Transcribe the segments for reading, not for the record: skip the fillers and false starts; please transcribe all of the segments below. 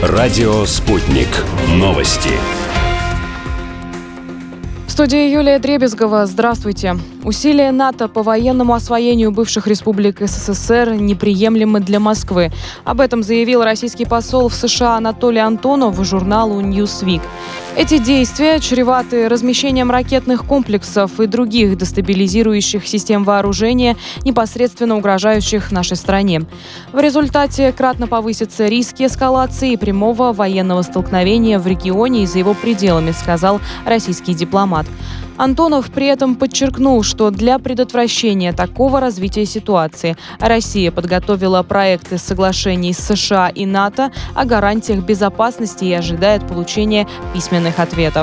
Радио «Спутник». Новости. В студии Юлия Дребезгова. Здравствуйте. Усилия НАТО по военному освоению бывших республик СССР неприемлемы для Москвы. Об этом заявил российский посол в США Анатолий Антонов журналу Newsweek. Эти действия чреваты размещением ракетных комплексов и других дестабилизирующих систем вооружения, непосредственно угрожающих нашей стране. В результате кратно повысятся риски эскалации и прямого военного столкновения в регионе и за его пределами, сказал российский дипломат. Антонов при этом подчеркнул, что для предотвращения такого развития ситуации Россия подготовила проекты соглашений с США и НАТО о гарантиях безопасности и ожидает получения письменных ответов.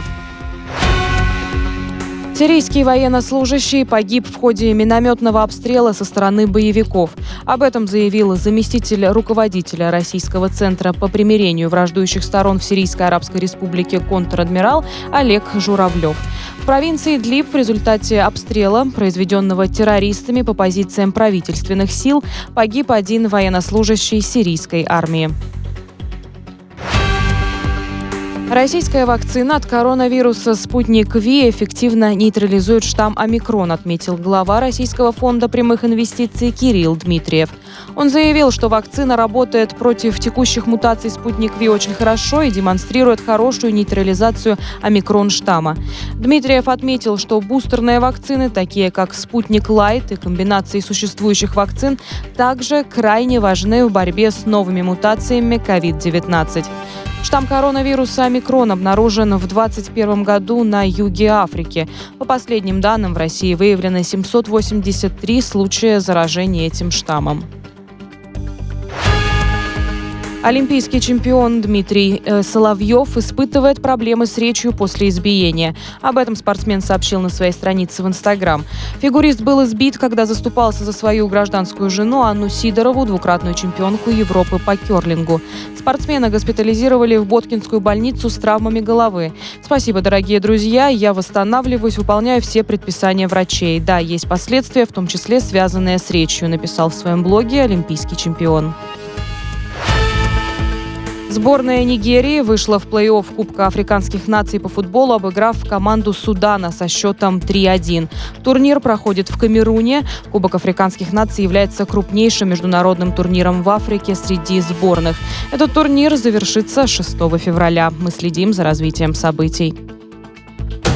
Сирийский военнослужащий погиб в ходе минометного обстрела со стороны боевиков. Об этом заявил заместитель руководителя Российского центра по примирению враждующих сторон в Сирийской Арабской Республике контр-адмирал Олег Журавлев. В провинции Идлиб в результате обстрела, произведенного террористами по позициям правительственных сил, погиб один военнослужащий сирийской армии. Российская вакцина от коронавируса «Спутник Ви» эффективно нейтрализует штамм омикрон, отметил глава Российского фонда прямых инвестиций Кирилл Дмитриев. Он заявил, что вакцина работает против текущих мутаций «Спутник Ви» очень хорошо и демонстрирует хорошую нейтрализацию омикрон-штамма. Дмитриев отметил, что бустерные вакцины, такие как «Спутник Лайт» и комбинации существующих вакцин, также крайне важны в борьбе с новыми мутациями COVID-19. Штамм коронавируса омикрон обнаружен в 2021 году на юге Африки. По последним данным, в России выявлено 783 случая заражения этим штаммом. Олимпийский чемпион Дмитрий Соловьев испытывает проблемы с речью после избиения. Об этом спортсмен сообщил на своей странице в Инстаграм. Фигурист был избит, когда заступался за свою гражданскую жену Анну Сидорову, двукратную чемпионку Европы по керлингу. Спортсмена госпитализировали в Боткинскую больницу с травмами головы. Спасибо, дорогие друзья, я восстанавливаюсь, выполняю все предписания врачей. Да, есть последствия, в том числе связанные с речью, написал в своем блоге олимпийский чемпион. Сборная Нигерии вышла в плей-офф Кубка африканских наций по футболу, обыграв команду Судана со счетом 3-1. Турнир проходит в Камеруне. Кубок африканских наций является крупнейшим международным турниром в Африке среди сборных. Этот турнир завершится 6 февраля. Мы следим за развитием событий.